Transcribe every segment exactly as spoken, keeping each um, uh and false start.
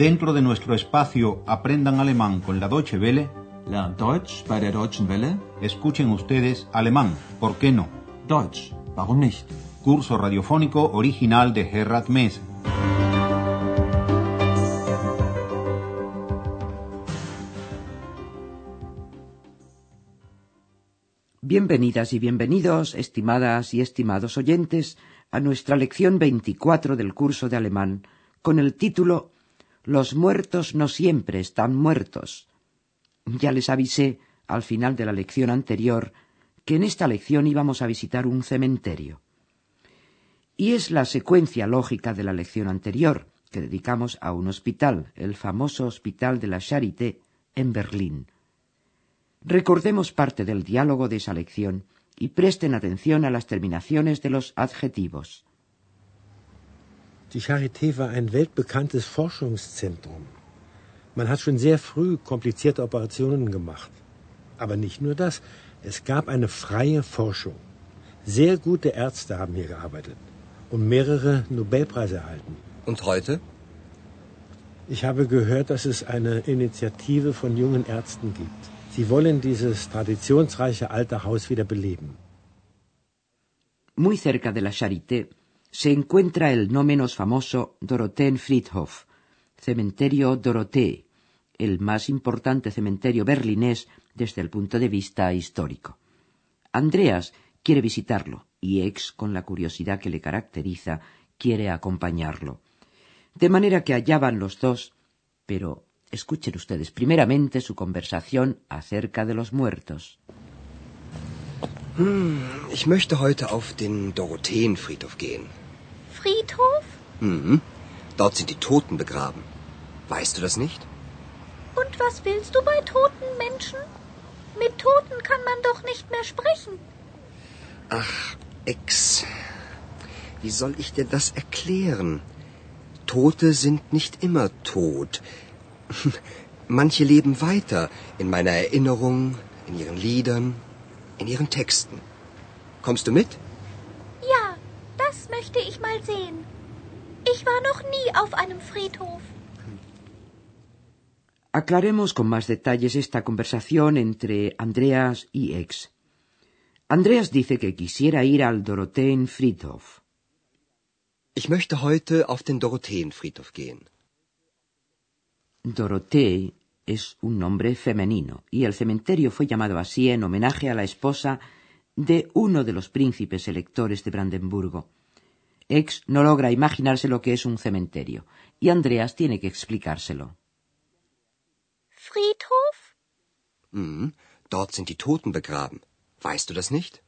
Dentro de nuestro espacio Aprendan Alemán con la Deutsche Welle, Lernt Deutsch bei der Deutschen Welle. Escuchen ustedes alemán, ¿por qué no? Deutsch, warum nicht? Curso radiofónico original de Gerhard Mese. Bienvenidas y bienvenidos, estimadas y estimados oyentes, a nuestra lección veinticuatro del curso de alemán, con el título Los muertos no siempre están muertos. Ya les avisé, al final de la lección anterior, que en esta lección íbamos a visitar un cementerio. Y es la secuencia lógica de la lección anterior, que dedicamos a un hospital, el famoso Hospital de la Charité, en Berlín. Recordemos parte del diálogo de esa lección y presten atención a las terminaciones de los adjetivos. Die Charité war ein weltbekanntes Forschungszentrum. Man hat schon sehr früh komplizierte Operationen gemacht. Aber nicht nur das, es gab eine freie Forschung. Sehr gute Ärzte haben hier gearbeitet und mehrere Nobelpreise erhalten. Und heute? Ich habe gehört, dass es eine Initiative von jungen Ärzten gibt. Sie wollen dieses traditionsreiche alte Haus wieder beleben. Muy cerca de la Charité se encuentra el no menos famoso Dorotheenfriedhof, cementerio Dorothée, el más importante cementerio berlinés desde el punto de vista histórico. Andreas quiere visitarlo y Ex, con la curiosidad que le caracteriza, quiere acompañarlo. De manera que allá van los dos, pero escuchen ustedes primeramente su conversación acerca de los muertos. Hm, ich möchte heute auf den Dorotheenfriedhof gehen. Friedhof? Mhm. Dort sind die Toten begraben. Weißt du das nicht? Und was willst du bei toten Menschen? Mit Toten kann man doch nicht mehr sprechen. Ach, Ex, wie soll ich dir das erklären? Tote sind nicht immer tot. Manche leben weiter in meiner Erinnerung, in ihren Liedern, in ihren Texten. Kommst du mit? Ja, das möchte ich mal sehen. Ich war noch nie auf einem Friedhof. Aclaremos con más detalles esta conversación entre Andreas y Ex. Andreas dice que quisiera ir al Dorotheenfriedhof. Ich möchte heute auf den Dorotheenfriedhof gehen. Dorothée es un nombre femenino y el cementerio fue llamado así en homenaje a la esposa de uno de los príncipes electores de Brandenburgo. Ex no logra imaginarse lo que es un cementerio y Andreas tiene que explicárselo. Friedhof? Mhm. Dort sind die Toten begraben. Weißt du das nicht?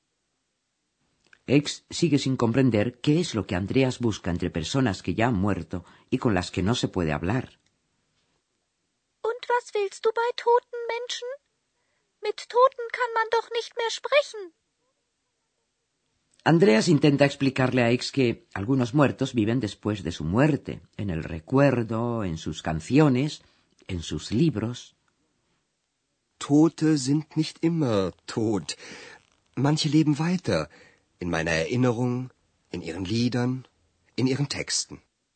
Ex sigue sin comprender qué es lo que Andreas busca entre personas que ya han muerto y con las que no se puede hablar. Und was willst du bei toten Menschen? Mit Toten kann man doch nicht mehr sprechen. Andreas intenta explicarle a Ex que algunos muertos viven después de su muerte, en el recuerdo, en sus canciones, en sus libros. Tote sind nicht immer tot. Manche leben weiter, in meiner Erinnerung, in ihren Liedern, in ihren Texten.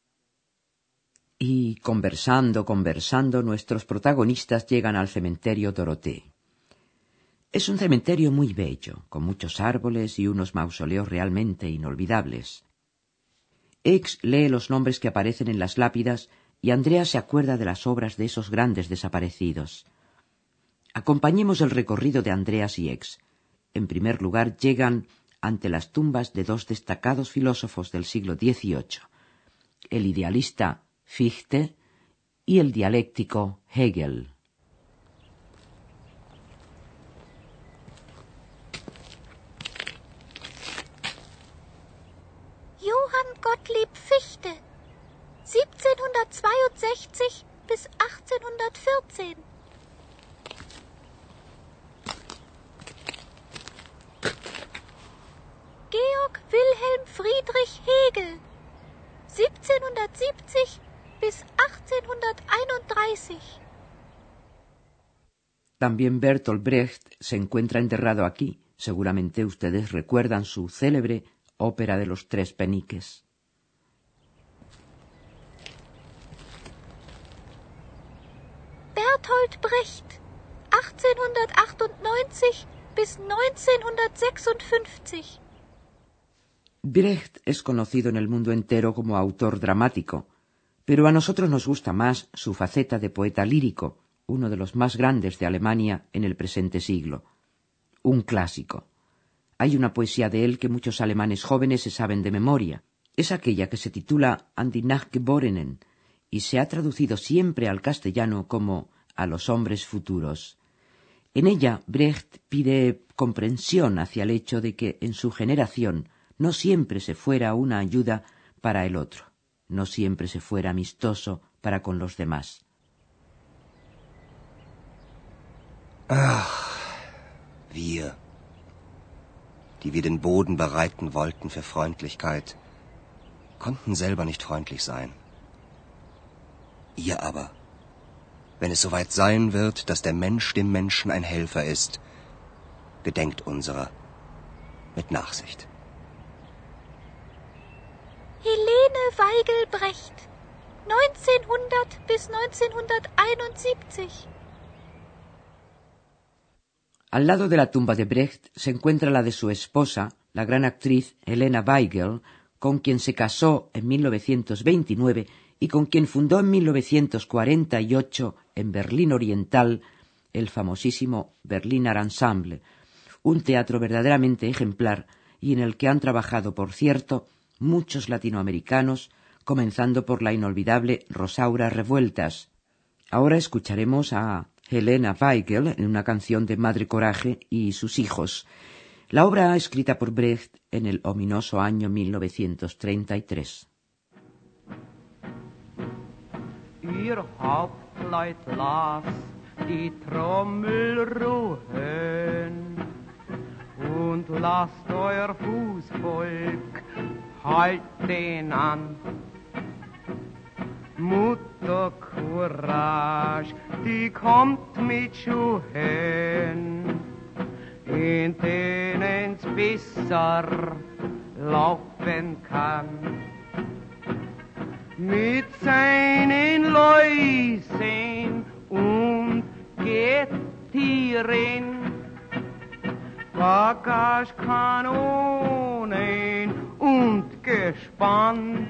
Y conversando, conversando, nuestros protagonistas llegan al cementerio Dorothée. Es un cementerio muy bello, con muchos árboles y unos mausoleos realmente inolvidables. Ex lee los nombres que aparecen en las lápidas y Andrea se acuerda de las obras de esos grandes desaparecidos. Acompañemos el recorrido de Andreas y Ex. En primer lugar, llegan ante las tumbas de dos destacados filósofos del siglo dieciocho, el idealista Fichte y el dialéctico Hegel. Johann Gottlieb Fichte, siebzehnhundertzweiundsechzig bis achtzehnhundertvierzehn. Georg Wilhelm Friedrich Hegel, siebzehnhundertsiebzig bis achtzehnhunderteinunddreißig. También Bertolt Brecht se encuentra enterrado aquí. Seguramente ustedes recuerdan su célebre Ópera de los Tres Peniques. Bertolt Brecht, achtzehnhundertachtundneunzig bis neunzehnhundertsechsundfünfzig. Brecht es conocido en el mundo entero como autor dramático, pero a nosotros nos gusta más su faceta de poeta lírico, uno de los más grandes de Alemania en el presente siglo. Un clásico. Hay una poesía de él que muchos alemanes jóvenes se saben de memoria. Es aquella que se titula An die Nachgeborenen y se ha traducido siempre al castellano como A los hombres futuros. En ella, Brecht pide comprensión hacia el hecho de que en su generación no siempre se fuera una ayuda para el otro, no siempre se fuera amistoso para con los demás. Ach, wir, die wir den Boden bereiten wollten für Freundlichkeit, konnten selber nicht freundlich sein. Ihr aber, wenn es soweit sein wird, dass der Mensch dem Menschen ein Helfer ist, gedenkt unserer mit Nachsicht. Helene Weigel Brecht, neunzehnhundert bis neunzehnhunderteinundsiebzig. Al lado de la tumba de Brecht se encuentra la de su esposa, la gran actriz Helena Weigel, con quien se casó en mil novecientos veintinueve y con quien fundó en mil novecientos cuarenta y ocho en Berlín Oriental el famosísimo Berliner Ensemble, un teatro verdaderamente ejemplar y en el que han trabajado, por cierto, muchos latinoamericanos, comenzando por la inolvidable Rosaura Revueltas. Ahora escucharemos a Helena Weigel en una canción de Madre Coraje y sus hijos, la obra escrita por Brecht en el ominoso año mil novecientos treinta y tres. Ihr Hauptleut las die Trommel ruhen und lasst euer Fußvolk halt den an. Mutter Courage, die kommt mit Schuhen, in denen's besser laufen kann. Mit seinen Läusen und Gettieren, Bagagekanonen und Gespann,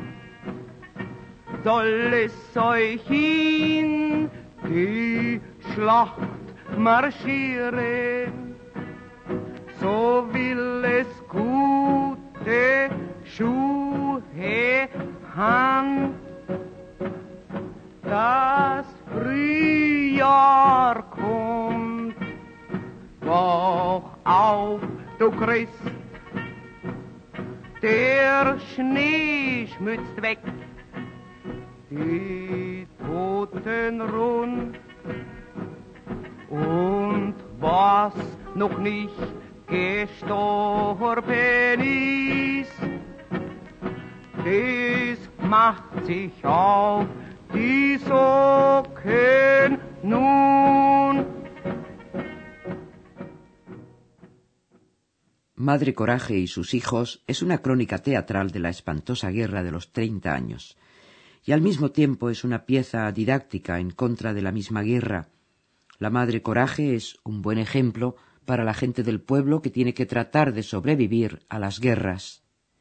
soll es euch in die Schlacht marschieren, so will es gute Schuhe han. Das Frühjahr kommt, wach auf, du Christ, der Schnee schmützt weg, die Toten rund, und was noch nicht gestorben ist, das macht sich auf die Socken nun. Madre Coraje y sus hijos es una crónica teatral de la espantosa guerra de los treinta años, y al mismo tiempo es una pieza didáctica en contra de la misma guerra. La Madre Coraje es un buen ejemplo para la gente del pueblo que tiene que tratar de sobrevivir a las guerras.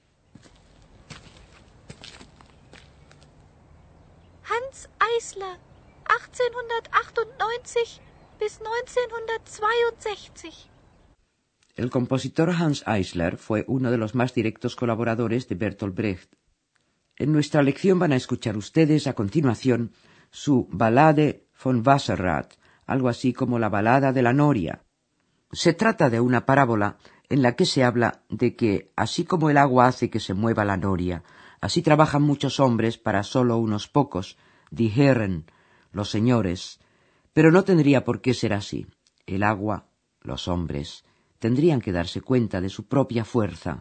Hans Eisler, achtzehnhundertachtundneunzig bis neunzehnhundertzweiundsechzig. El compositor Hans Eisler fue uno de los más directos colaboradores de Bertolt Brecht. En nuestra lección van a escuchar ustedes a continuación su Ballade von Wasserrad, algo así como la balada de la noria. Se trata de una parábola en la que se habla de que, así como el agua hace que se mueva la noria, así trabajan muchos hombres para solo unos pocos, die Herren, los señores, pero no tendría por qué ser así. El agua, los hombres, tendrían que darse cuenta de su propia fuerza.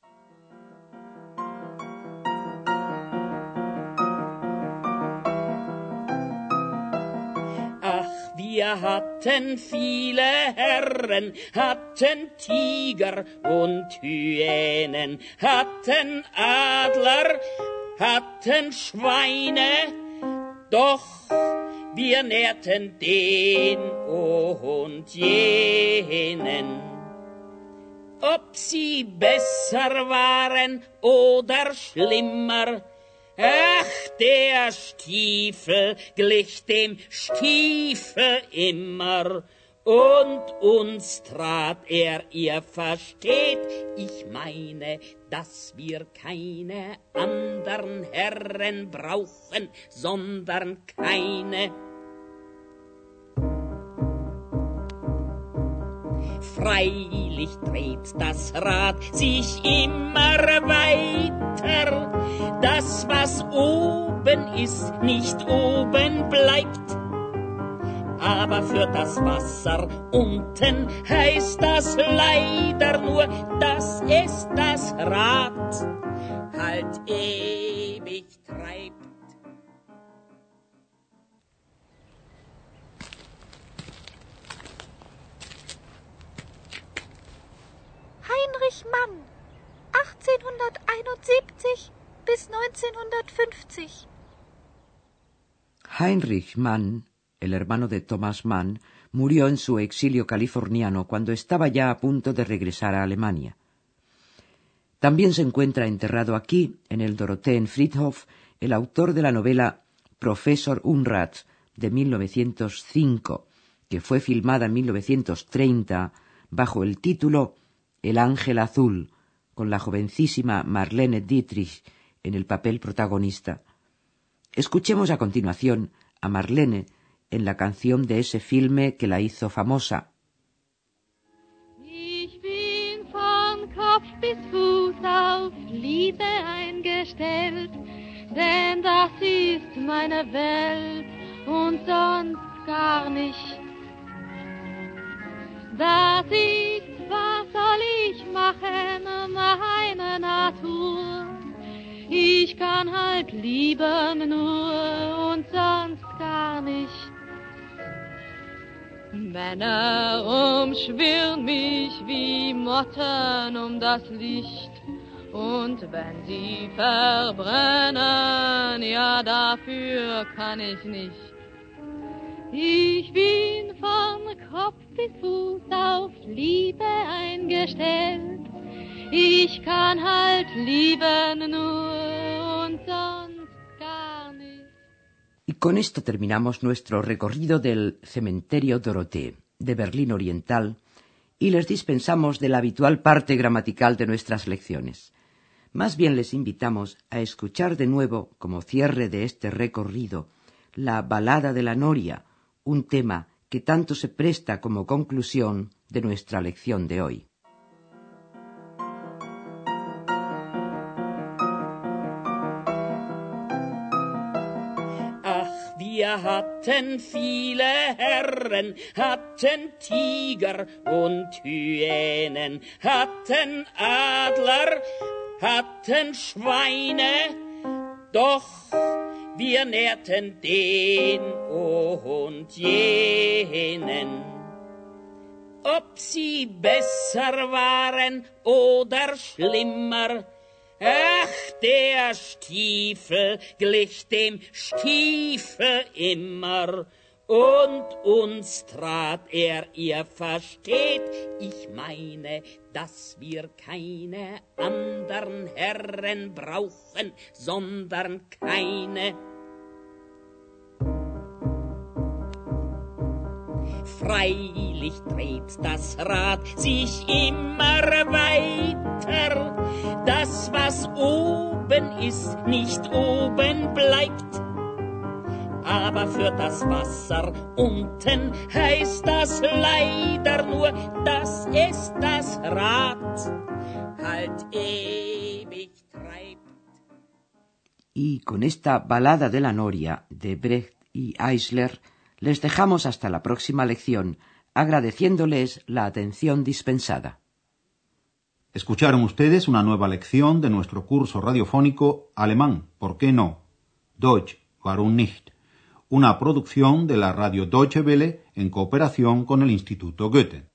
Ach, wir hatten viele Herren, hatten Tiger und Hyänen, hatten Adler, hatten Schweine, doch wir nährten den und jenen. Ob sie besser waren oder schlimmer, ach, der Stiefel glich dem Stiefel immer. Und uns trat er, ihr versteht, ich meine, dass wir keine anderen Herren brauchen, sondern keine. Freilich dreht das Rad sich immer weiter, das, was oben ist, nicht oben bleibt. Aber für das Wasser unten heißt das leider nur, dass es das Rad halt ewig treibt. Heinrich Mann, achtzehnhunderteinundsiebzig bis neunzehnhundertfünfzig. Heinrich Mann, el hermano de Thomas Mann, murió en su exilio californiano cuando estaba ya a punto de regresar a Alemania. También se encuentra enterrado aquí, en el Dorotheenfriedhof, el autor de la novela Professor Unrat, de mil novecientos cinco, que fue filmada en mil novecientos treinta bajo el título El ángel azul, con la jovencísima Marlene Dietrich en el papel protagonista. Escuchemos a continuación a Marlene en la canción de ese filme que la hizo famosa. Ich bin von Kopf bis Fuß auf Liebe eingestellt, denn das ist meine Welt und sonst gar nicht. Das ist, was soll ich machen, meine Natur. Ich kann halt lieben nur und sonst gar nicht. Männer umschwirren mich wie Motten um das Licht. Und wenn sie verbrennen, ja, dafür kann ich nicht. Ich bin von Kopf bis Fuß auf Liebe eingestellt. Ich kann halt lieben nur und sonst gar nicht. Y con esto terminamos nuestro recorrido del Cementerio Dorothée de Berlín Oriental y les dispensamos de la habitual parte gramatical de nuestras lecciones. Más bien les invitamos a escuchar de nuevo, como cierre de este recorrido, la Balada de la Noria, un tema que tanto se presta como conclusión de nuestra lección de hoy. Wir hatten viele Herren, hatten Tiger und Hyänen, hatten Adler, hatten Schweine, doch wir nährten den und jenen. Ob sie besser waren oder schlimmer, ach, der Stiefel glich dem Stiefel immer, und uns trat er, ihr versteht, ich meine, dass wir keine anderen Herren brauchen, sondern keine. Freilich dreht das Rad sich immer weiter, das, was oben ist, nicht oben bleibt. Aber für das Wasser unten heißt das leider nur, dass es das Rad halt ewig treibt. Y con esta Balada de la Noria de Brecht y Eisler les dejamos hasta la próxima lección, agradeciéndoles la atención dispensada. Escucharon ustedes una nueva lección de nuestro curso radiofónico Alemán, ¿por qué no? Deutsch, warum nicht? Una producción de la radio Deutsche Welle en cooperación con el Instituto Goethe.